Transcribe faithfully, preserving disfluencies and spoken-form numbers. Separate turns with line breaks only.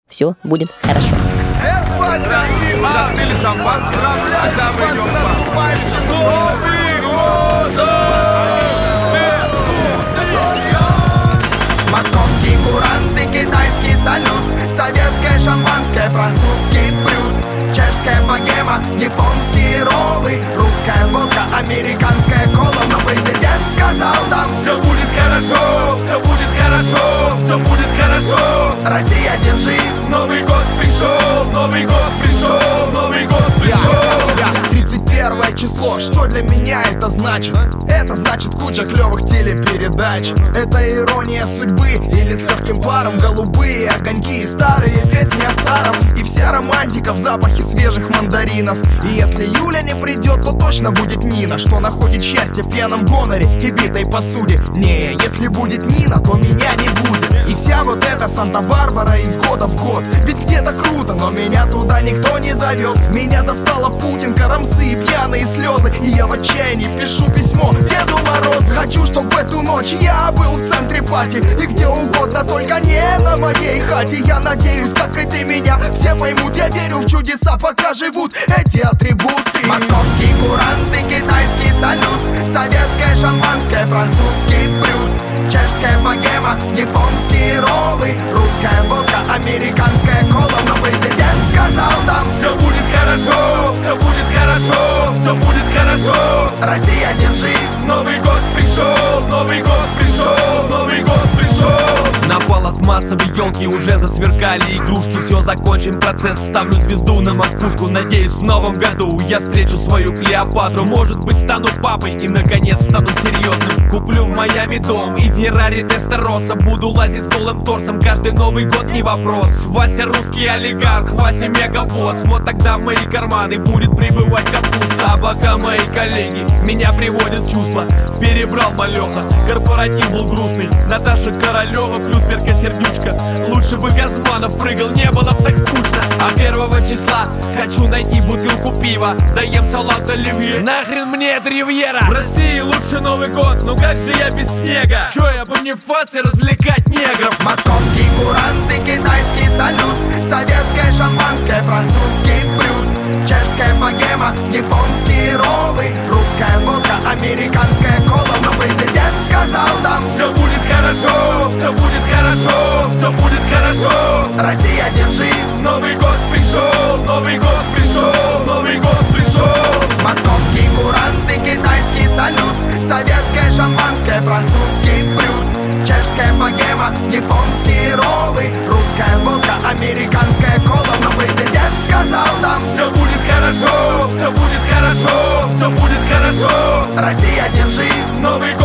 Все будет хорошо.
Поздравляем вас с наступающим Новым годом! Московские куранты, китайский салют, советское шампанское, французский брют, чешская богема, японские роллы, русская водка, американская кола. Но президент сказал там:
все будет хорошо, все будет хорошо, все будет хорошо.
Россия, держись!
Новый год пришел, Новый год пришел, Новый год пришел.
тридцать первое число, что для меня это значит? Это значит куча клевых телепередач. Это ирония судьбы или с легким паром голубые огоньки и старые песни о старом. И вся романтика в запахе свежих мандаринов. И если Юля не придет, то точно будет Нина, что находит счастье в пьяном гоноре и битой посуде. Не, если будет Нина, то меня не будет. И вся вот эта Санта-Барбара из года в год. Ведь где-то круто, но меня туда никто не зовет. Меня достала Путинка, рамсы и пьяные слезы. И я в отчаянии пишу письмо Деду Морозу. Хочу, чтобы в эту ночь я был в центре пати. И где угодно, только не на моей хате. Я надеюсь, как и ты меня, все поймут. Я верю в чудеса, пока живут эти атрибуты. Московские куранты, китайский салют, советское шампанское, французский брют, чешская богема, японские роллы, русская водка, американская кола. Но президент сказал там:
все будет хорошо, все будет хорошо, все будет хорошо.
Россия, держись!
Новый год пришел, Новый год пришел, Новый год пришел. На пластмассовой елке уже засверкали игрушки. Все, закончим процесс, ставлю звезду на макушку. Надеюсь, в новом году я встречу свою Клеопатру. Может быть, стану папой и, наконец, стану серьезным. Куплю в Майами дом и Феррари Тестероса. Буду лазить с голым торсом, каждый Новый год не вопрос. Вася русский олигарх, Вася мегабосс. Вот тогда в мои карманы будет прибывать капуста. А пока мои коллеги меня приводят в чувство, перебрал малеха, корпоратив был грустный. Наташа Королева плюс Верка Сердючка. Лучше бы Газманов прыгал, не было б так скучно. А первого числа хочу найти бутылку пива, доем салат оливье. Нахрен мне это ривьера? В России лучше Новый год, ну как же я без снега? Чё я Бонифаций развлекать негров?
Московские куранты, китайский салют, советское шампанское, французский брют, чешская богема, японские роллы, русская водка, американская кола. Но президент сказал там:
все будет хорошо, все будет хорошо, все будет хорошо.
Россия, держись!
Новый год пришел, Новый год пришел, Новый год пришел.
Московские куранты, китайский салют, советское шампанское, французский брют, чешская богема, японские роллы, русская водка, американская кола. Но президент сказал там:
все будет хорошо, все будет хорошо, все будет хорошо.
Россия, держись!
Новый